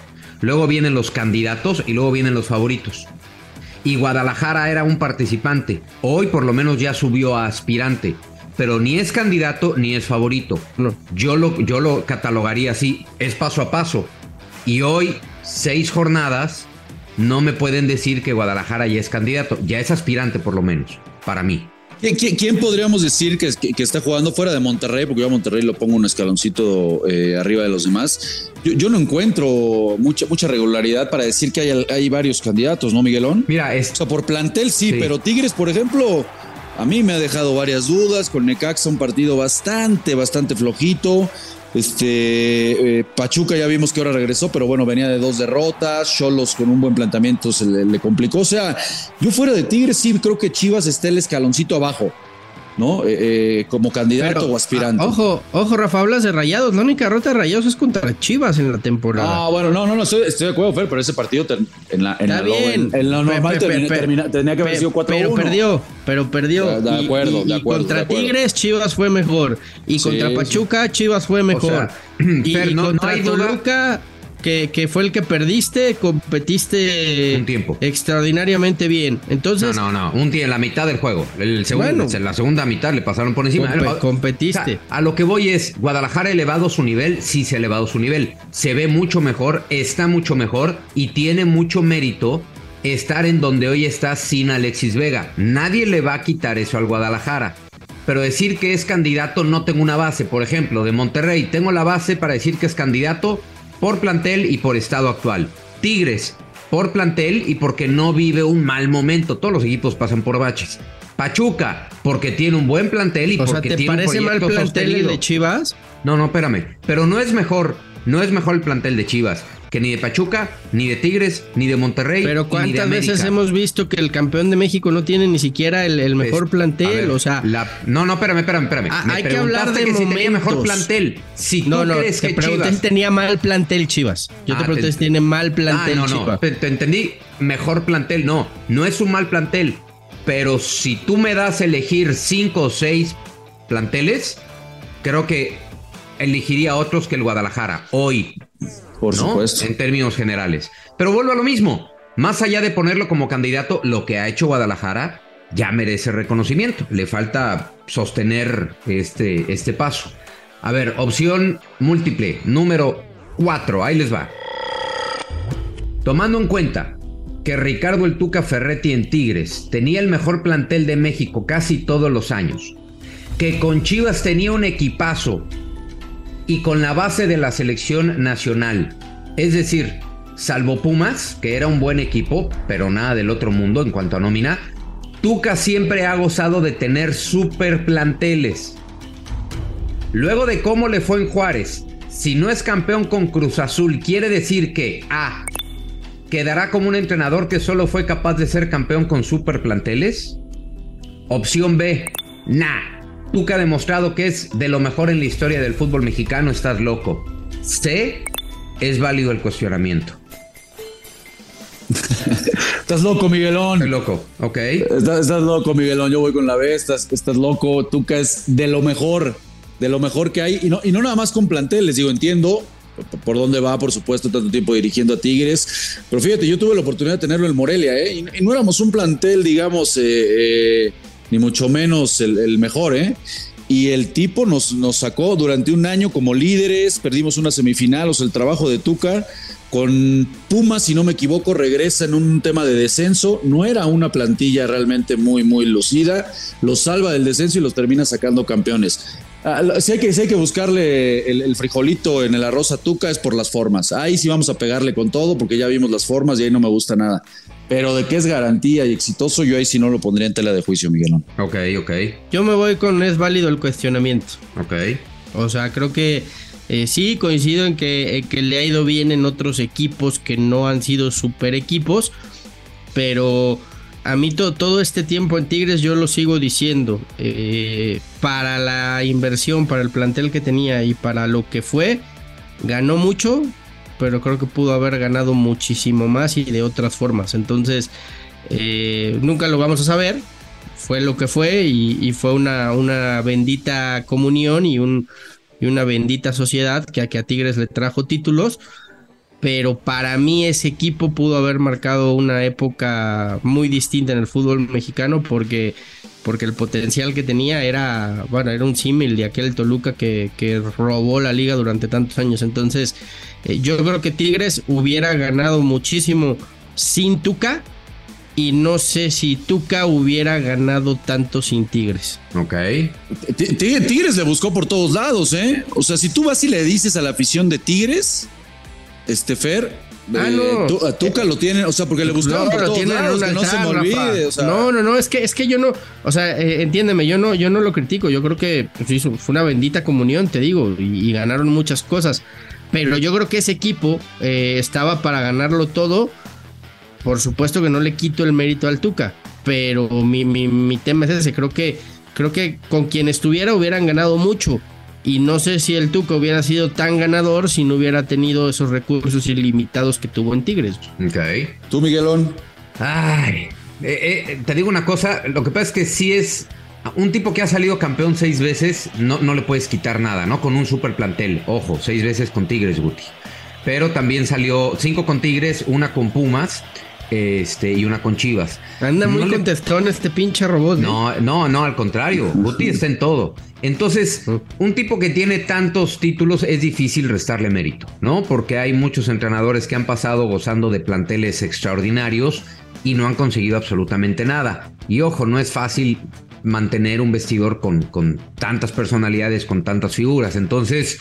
luego vienen los candidatos y luego vienen los favoritos. Y Guadalajara era un participante. Hoy por lo menos ya subió a aspirante, pero ni es candidato ni es favorito. No. Yo lo catalogaría así, es paso a paso. Y hoy, 6 jornadas, no me pueden decir que Guadalajara ya es candidato, ya es aspirante por lo menos, para mí. ¿Quién podríamos decir que está jugando fuera de Monterrey? Porque yo a Monterrey lo pongo un escaloncito arriba de los demás. Yo no encuentro mucha regularidad para decir que hay varios candidatos, ¿no, Miguelón? Mira, o sea, por plantel sí, pero Tigres, por ejemplo, a mí me ha dejado varias dudas. Con Necaxa un partido bastante flojito. Pachuca ya vimos que ahora regresó, pero bueno, venía de 2 derrotas. Xolos con un buen planteamiento se le complicó. O sea, yo fuera de Tigres sí creo que Chivas está el escaloncito abajo, ¿no? Como candidato o aspirante. Ojo, Rafa, hablas de Rayados. La única derrota de Rayados es contra Chivas en la temporada. Ah, bueno, no, estoy de acuerdo, Fer, pero ese partido en lo normal tenía que haber sido 4-1. Pero perdió. De acuerdo. Contra Tigres, Chivas fue mejor. Y contra Pachuca, Chivas fue mejor. O sea, y contra Toluca, que fue el que perdiste, competiste un tiempo extraordinariamente bien. Entonces, no, un tiempo en la mitad del juego. En la segunda mitad le pasaron por encima. Competiste. O sea, a lo que voy es, Guadalajara ha elevado su nivel, sí se ha elevado su nivel. Se ve mucho mejor, está mucho mejor y tiene mucho mérito estar en donde hoy está sin Alexis Vega. Nadie le va a quitar eso al Guadalajara. Pero decir que es candidato no tengo una base. Por ejemplo, de Monterrey tengo la base para decir que es candidato por plantel y por estado actual. Tigres, por plantel y porque no vive un mal momento. Todos los equipos pasan por baches. Pachuca, porque tiene un buen plantel y porque tiene un proyecto sostenido. ¿Te parece mal plantel el de Chivas? No, espérame. Pero no es mejor el plantel de Chivas que ni de Pachuca, ni de Tigres, ni de Monterrey. Pero ¿cuántas veces hemos visto que el campeón de México no tiene ni siquiera el mejor plantel? Ver, o sea, espérame. Hay que hablar de que momentos. Si tenía mejor plantel. Si tú crees que Chivas tenía mal plantel Chivas. Yo te pregunté si tiene mal plantel Chivas. Te entendí. Mejor plantel. No es un mal plantel. Pero si tú me das a elegir 5 o 6 planteles, creo que elegiría otros que el Guadalajara hoy. Por supuesto. En términos generales. Pero vuelvo a lo mismo. Más allá de ponerlo como candidato, lo que ha hecho Guadalajara ya merece reconocimiento. Le falta sostener este paso. A ver, opción múltiple, número 4. Ahí les va. Tomando en cuenta que Ricardo el Tuca Ferretti en Tigres tenía el mejor plantel de México casi todos los años, que con Chivas tenía un equipazo y con la base de la selección nacional, es decir, salvo Pumas, que era un buen equipo, pero nada del otro mundo en cuanto a nómina, Tuca siempre ha gozado de tener super planteles. Luego de cómo le fue en Juárez, si no es campeón con Cruz Azul, quiere decir que A, quedará como un entrenador que solo fue capaz de ser campeón con super planteles. Opción B, Tuca ha demostrado que es de lo mejor en la historia del fútbol mexicano, estás loco. C, es válido el cuestionamiento. Estás loco, Miguelón. Estoy loco, ok. Estás loco, Miguelón. Yo voy con la B. Estás loco. Tuca es de lo mejor que hay. Y no nada más con planteles. Digo, entiendo por dónde va, por supuesto, tanto tiempo dirigiendo a Tigres. Pero fíjate, yo tuve la oportunidad de tenerlo en Morelia, y no éramos un plantel, digamos, ni mucho menos el mejor, y el tipo nos sacó durante un año como líderes, perdimos una semifinal. O sea, el trabajo de Tuca con Pumas, si no me equivoco, regresa en un tema de descenso. No era una plantilla realmente muy lucida, los salva del descenso y los termina sacando campeones. Si hay que buscarle el frijolito en el arroz a Tuca, es por las formas. Ahí sí vamos a pegarle con todo, porque ya vimos las formas y ahí no me gusta nada. Pero de que es garantía y exitoso, yo ahí sí no lo pondría en tela de juicio, Miguelón. Ok. Yo me voy con es válido el cuestionamiento. Ok. O sea, creo que sí coincido en que le ha ido bien en otros equipos que no han sido super equipos, pero a mí todo este tiempo en Tigres yo lo sigo diciendo, para la inversión, para el plantel que tenía y para lo que fue, ganó mucho, pero creo que pudo haber ganado muchísimo más y de otras formas. Entonces nunca lo vamos a saber. Fue lo que fue y fue una bendita comunión y una bendita sociedad que a Tigres le trajo títulos. pero para mí ese equipo pudo haber marcado una época muy distinta en el fútbol mexicano porque el potencial que tenía era un símil de aquel Toluca que robó la liga durante tantos años. Entonces yo creo que Tigres hubiera ganado muchísimo sin Tuca, y no sé si Tuca hubiera ganado tanto sin Tigres. Ok. Tigres le buscó por todos lados, ¿eh? O sea, si tú vas y le dices a la afición de Tigres, Fer, a Tuca lo tienen, o sea, porque le buscaron por todos lados, que no se me olvide. O sea. No, es que yo no, o sea, entiéndeme, yo no lo critico, yo creo que pues, fue una bendita comunión, te digo, y ganaron muchas cosas, pero yo creo que ese equipo estaba para ganarlo todo. Por supuesto que no le quito el mérito al Tuca, pero mi tema es ese. Creo que con quien estuviera hubieran ganado mucho, y no sé si el Tuca hubiera sido tan ganador si no hubiera tenido esos recursos ilimitados que tuvo en Tigres. Ok. ¿Tú, Miguelón? Ay, te digo una cosa, lo que pasa es que sí es un tipo que ha salido campeón 6 veces, no le puedes quitar nada, ¿no? Con un super plantel, ojo, 6 veces con Tigres, Guti. Pero también salió 5 con Tigres, 1 con Pumas, y una con Chivas. Anda muy contestón este pinche robot. No, al contrario. Guti está en todo. Entonces, un tipo que tiene tantos títulos es difícil restarle mérito, ¿no? Porque hay muchos entrenadores que han pasado gozando de planteles extraordinarios y no han conseguido absolutamente nada. Y ojo, no es fácil mantener un vestidor con tantas personalidades, con tantas figuras. Entonces,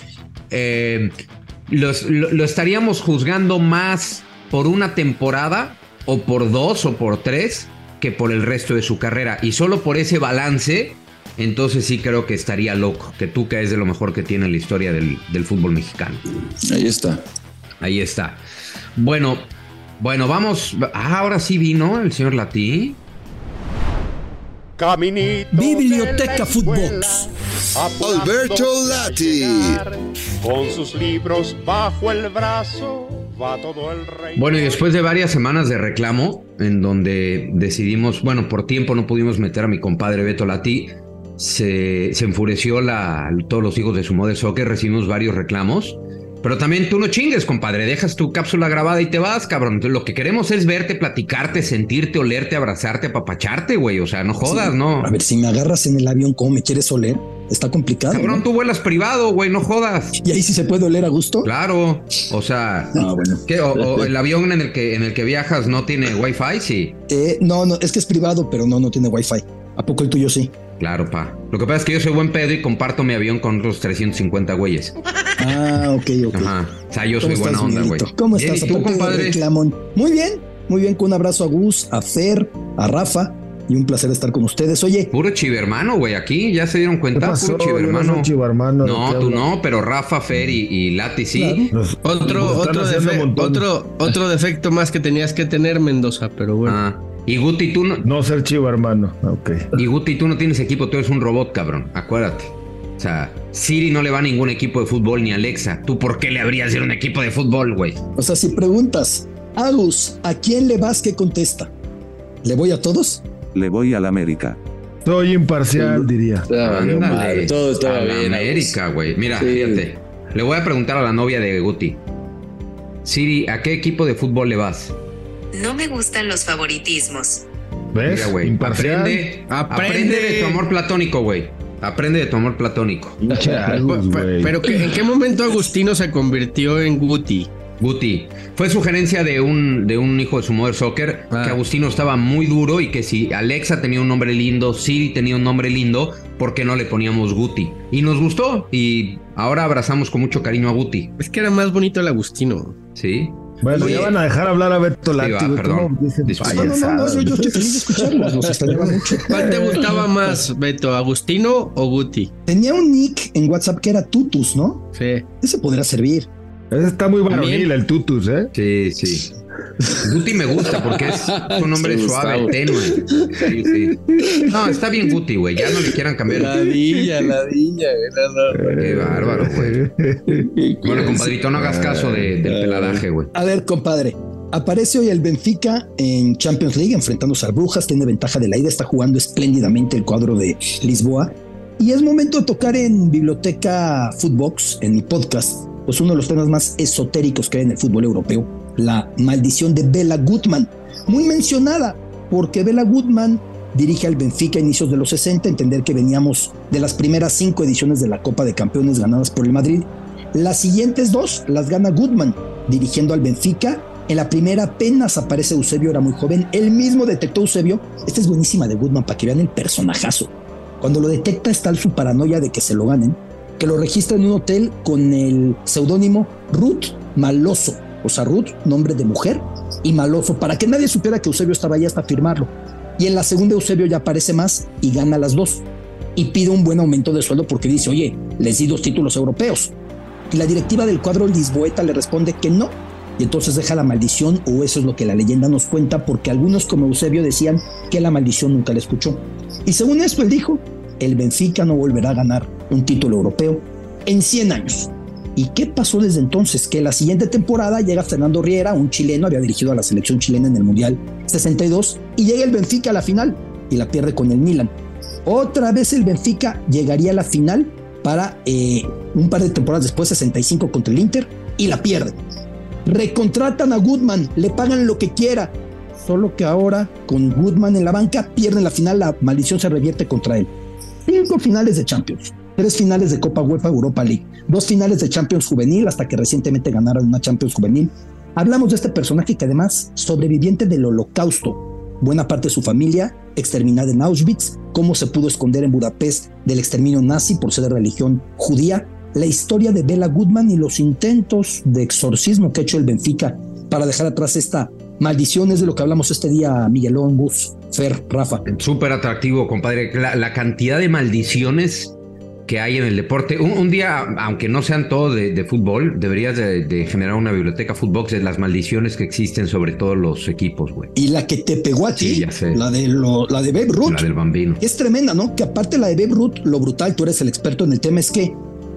lo estaríamos juzgando más por una temporada, o por 2 o por 3, que por el resto de su carrera. Y solo por ese balance, entonces sí creo que estaría loco. Que Tuca es de lo mejor que tiene en la historia del fútbol mexicano. Ahí está. Bueno, vamos. Ahora sí vino el señor Latí. Caminito Biblioteca Footbox. Alberto Lati. Con sus libros bajo el brazo. Bueno, y después de varias semanas de reclamo, en donde decidimos, por tiempo no pudimos meter a mi compadre Beto Lati, se enfureció todos los hijos de su Mother Soccer, recibimos varios reclamos, pero también tú no chingues, compadre, dejas tu cápsula grabada y te vas, cabrón. Entonces, lo que queremos es verte, platicarte, sentirte, olerte, abrazarte, apapacharte, güey, o sea, no jodas, sí. ¿No? A ver, si me agarras en el avión, ¿cómo me quieres oler? Está complicado. Cabrón, ¿no? Tú vuelas privado, güey, no jodas. ¿Y ahí sí se puede oler a gusto? Claro, o sea, bueno. ¿Qué? O el avión en el que viajas no tiene wifi, sí. No, es que es privado, pero no tiene wifi. ¿A poco el tuyo sí? Claro, pa. Lo que pasa es que yo soy buen pedo y comparto mi avión con otros 350 güeyes. Ok. Ajá. O sea, yo soy buena onda, güey. ¿Cómo estás? ¿Y tú, compadre? Muy bien, con un abrazo a Gus, a Fer, a Rafa. Y un placer estar con ustedes. Oye, puro chivermano, güey. Aquí ya se dieron cuenta. Pasó? Puro chivermano. No, tú no, pero Rafa, Fer y Lati sí. Claro. Otro defecto más que tenías que tener, Mendoza, pero bueno. Y Guti, tú no. No ser chivermano. Ok. Y Guti, tú no tienes equipo, tú eres un robot, cabrón. Acuérdate. O sea, Siri no le va a ningún equipo de fútbol ni Alexa. ¿Tú por qué le habrías de ir a un equipo de fútbol, güey? O sea, si preguntas, Agus, ¿a quién le vas? ¿Qué contesta? ¿Le voy a todos? Le voy al América. Soy imparcial, diría. Ándale, todo está bien. América, güey. Mira, fíjate. Le voy a preguntar a la novia de Guti. Siri, ¿a qué equipo de fútbol le vas? No me gustan los favoritismos. ¿Ves? Mira, güey. Aprende de tu amor platónico, güey. Aprende de tu amor platónico. Pero ¿en qué momento Agustino se convirtió en Guti? Guti. Fue sugerencia de un hijo de su Mother Soccer, que Agustino estaba muy duro y que si Alexa tenía un nombre lindo, Siri tenía un nombre lindo, ¿por qué no le poníamos Guti? Y nos gustó y ahora abrazamos con mucho cariño a Guti. Es que era más bonito el Agustino. Sí. Bueno, ya van a dejar hablar a Beto Lati. Sí, perdón. No, yo estoy feliz de escucharlos, nos extrañaba mucho. ¿Cuál te gustaba más, Beto, Agustino o Guti? Tenía un nick en WhatsApp que era Tutus, ¿no? Sí. Ese podría servir. Ese está muy varonil, el Tutus, ¿eh? Sí. Guti me gusta porque es un nombre suave, tenue. Sí. No, está bien Guti, güey. Ya no le quieran cambiar. Ladilla, Qué bárbaro, güey. Bueno, compadrito, no hagas caso del peladaje, güey. A ver, compadre. Aparece hoy el Benfica en Champions League enfrentándose al Brujas. Tiene ventaja de la ida. Está jugando espléndidamente el cuadro de Lisboa. Y es momento de tocar en Biblioteca Footbox, en mi podcast, pues uno de los temas más esotéricos que hay en el fútbol europeo, la maldición de Bela Gutmann, muy mencionada porque Bela Gutmann dirige al Benfica a inicios de los 60, entender que veníamos de las primeras 5 ediciones de la Copa de Campeones ganadas por el Madrid. Las siguientes 2 las gana Gutmann, dirigiendo al Benfica. En la primera apenas aparece Eusebio, era muy joven, él mismo detectó a Eusebio. Esta es buenísima de Gutmann para que vean el personajazo. Cuando lo detecta está su paranoia de que se lo ganen, que lo registra en un hotel con el seudónimo Ruth Maloso, o sea, Ruth, nombre de mujer, y Maloso, para que nadie supiera que Eusebio estaba ahí hasta firmarlo. Y en la segunda Eusebio ya aparece más y gana las 2. Y pide un buen aumento de sueldo porque dice, oye, les di 2 títulos europeos. Y la directiva del cuadro lisboeta le responde que no. Y entonces deja la maldición, o eso es lo que la leyenda nos cuenta, porque algunos como Eusebio decían que la maldición nunca la escuchó. Y según esto él dijo, el Benfica no volverá a ganar un título europeo en 100 años. ¿Y qué pasó desde entonces? Que la siguiente temporada llega Fernando Riera, un chileno, había dirigido a la selección chilena en el Mundial 62, y llega el Benfica a la final y la pierde con el Milan. Otra vez el Benfica llegaría a la final para un par de temporadas después, 65 contra el Inter, y la pierde. Recontratan a Gutmann, le pagan lo que quiera, solo que ahora con Gutmann en la banca pierden la final, la maldición se revierte contra él. 5 finales de Champions, 3 finales de Copa UEFA Europa League, 2 finales de Champions Juvenil, hasta que recientemente ganaron una Champions Juvenil. Hablamos de este personaje que además, sobreviviente del Holocausto, buena parte de su familia exterminada en Auschwitz, cómo se pudo esconder en Budapest del exterminio nazi por ser de religión judía, la historia de Bela Gutmann y los intentos de exorcismo que ha hecho el Benfica para dejar atrás esta maldición, es de lo que hablamos este día, Miguelón, Gus, Fer, Rafa. Súper atractivo, compadre. La cantidad de maldiciones que hay en el deporte. Un día, aunque no sean todos de fútbol, deberías de generar una biblioteca Footbox de las maldiciones que existen sobre todos los equipos, güey. Y la que te pegó a ti, sí, ya sé. la de Babe Ruth. La del Bambino. Es tremenda, ¿no? Que aparte la de Babe Ruth, lo brutal, tú eres el experto en el tema, es que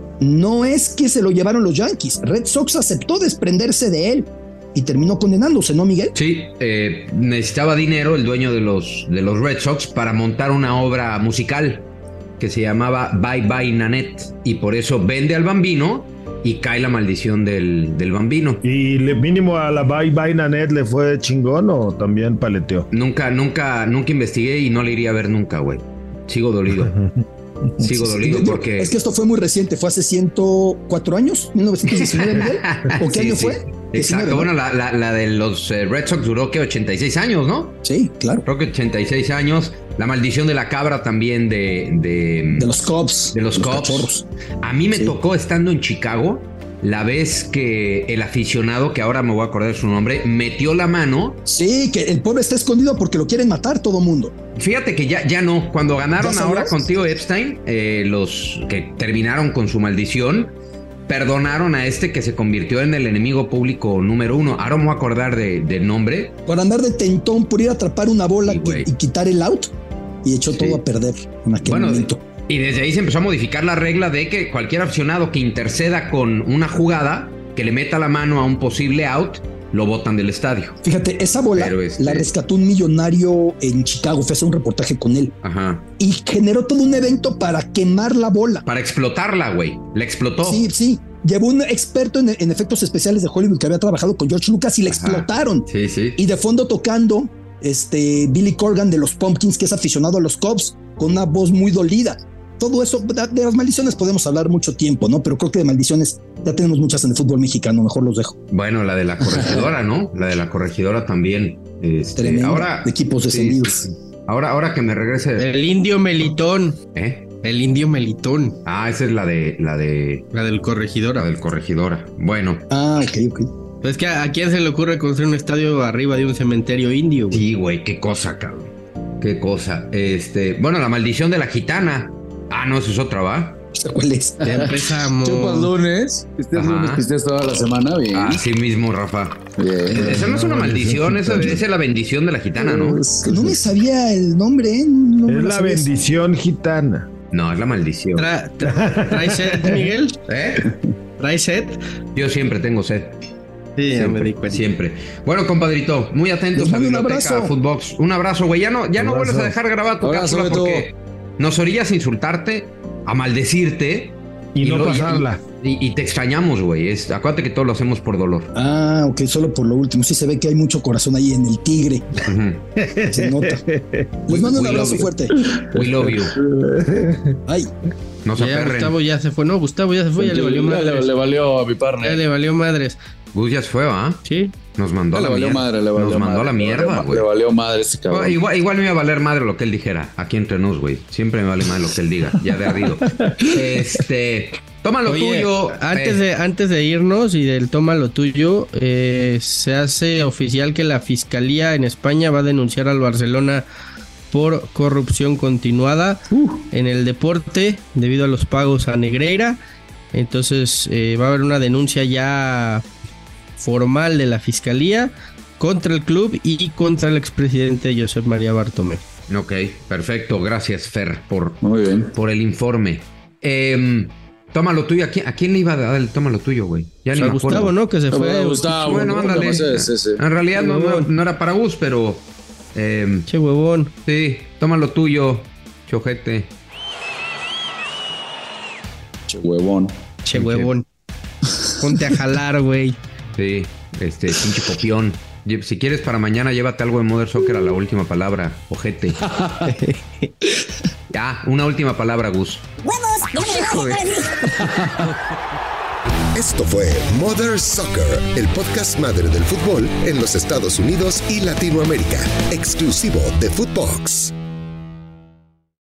no es que se lo llevaron los Yankees. Red Sox aceptó desprenderse de él y terminó condenándose, ¿no, Miguel? Sí, necesitaba dinero el dueño de los Red Sox para montar una obra musical que se llamaba Bye Bye Nanette, y por eso vende al Bambino y cae la maldición del Bambino. ¿Y mínimo a la Bye Bye Nanette le fue chingón o también paleteó? Nunca investigué y no le iría a ver nunca, güey. Sigo dolido. Sigo dolido porque... Es que esto fue muy reciente, fue hace 104 años, 1919, Miguel. ¿O qué año fue? Exacto, 19, bueno, la de los Red Sox duró que 86 años, ¿no? Sí, claro. Creo que 86 años. La maldición de la cabra también de los Cubs. De los Cubs. Cachorros. A mí me tocó estando en Chicago la vez que el aficionado, que ahora me voy a acordar su nombre, metió la mano. Sí, que el pobre está escondido porque lo quieren matar todo mundo. Fíjate que ya no. Cuando ganaron ahora con Tío Epstein, los que terminaron con su maldición, perdonaron a este que se convirtió en el enemigo público número 1. Ahora me voy a acordar del nombre. Por andar de tentón, por ir a atrapar una bola y quitar el out, y echó todo a perder en aquel momento. Y desde ahí se empezó a modificar la regla de que cualquier aficionado que interceda con una jugada, que le meta la mano a un posible out, lo botan del estadio. Fíjate, esa bola la rescató un millonario en Chicago, fue a hacer un reportaje con él. Ajá. Y generó todo un evento para quemar la bola. Para explotarla, güey. La explotó. Sí. Llevó un experto en efectos especiales de Hollywood que había trabajado con George Lucas y la explotaron. Sí. Y de fondo tocando Billy Corgan de los Pumpkins, que es aficionado a los Cubs, con una voz muy dolida. Todo eso, de las maldiciones podemos hablar mucho tiempo, ¿no? Pero creo que de maldiciones ya tenemos muchas en el fútbol mexicano, mejor los dejo. Bueno, la de la corregidora, ¿no? La de la corregidora también. Tremendo, ahora, de equipos descendidos. Sí. Ahora que me regrese. El Indio Melitón. El Indio Melitón. Ah, esa es la del Corregidora. La del Corregidora. Bueno. Ah, ok. Pues que a quién se le ocurre construir un estadio arriba de un cementerio indio, güey. Sí, güey, qué cosa, cabrón. Qué cosa. Bueno, la maldición de la gitana. Ah, no, esa es otra, ¿va? ¿Cuál es? Ya empezamos. Chupas lunes. Lunes, pisteas toda la semana, bien. Así mismo, Rafa. Bien. Esa no es una maldición, esa es la bendición de la gitana, ¿no? No me sabía el nombre, ¿eh? No es la bendición gitana. No, es la maldición. ¿Trae sed, Miguel? ¿Trae sed? Yo siempre tengo sed. Sí, siempre, ya me di cuenta. Siempre. Bueno, compadrito, muy atentos a Biblioteca Footbox. Un abrazo, güey. Ya no vuelves a dejar grabar tu cápsula porque nos orillas a insultarte, a maldecirte Y no pasarla. Y te extrañamos, güey. Acuérdate que todo lo hacemos por dolor. Ah, ok, solo por lo último. Sí se ve que hay mucho corazón ahí en el tigre. Se nota. Les mando un abrazo fuerte. We love you. Ay. No se aferren. Gustavo ya se fue. No, Gustavo ya se fue. Ya le valió madres. Le valió a mi partner. Ya le valió madres. Gus ya se fue, ¿va? Sí. Nos mandó a la mierda. Nos mandó a la mierda, güey. Le valió madre este cabrón. Igual me iba a valer madre lo que él dijera. Aquí entre nos, güey. Siempre me vale madre lo que él diga. Ya de ardido. Toma lo tuyo. Antes de irnos y del toma lo tuyo, se hace oficial que la Fiscalía en España va a denunciar al Barcelona por corrupción continuada en el deporte debido a los pagos a Negreira. Entonces va a haber una denuncia ya formal de la Fiscalía contra el club y contra el expresidente Josep María Bartomeu. Ok, perfecto. Gracias, Fer, por el informe. Toma lo tuyo. ¿A quién le iba a dar el toma lo tuyo, güey? Ya ni me acuerdo. Gustavo, ¿no? Que se fue. Gustavo. Bueno, ándale. En realidad no era para Gus, pero... che huevón. Sí, toma lo tuyo, chojete. Che huevón. Che huevón. Ponte a jalar, güey. Sí, pinche copión. Si quieres para mañana, llévate algo de Mother Soccer a la última palabra, ojete. Ya, una última palabra, Gus. ¡Huevos! Esto fue Mother Soccer, el podcast madre del fútbol en los Estados Unidos y Latinoamérica, exclusivo de Footbox.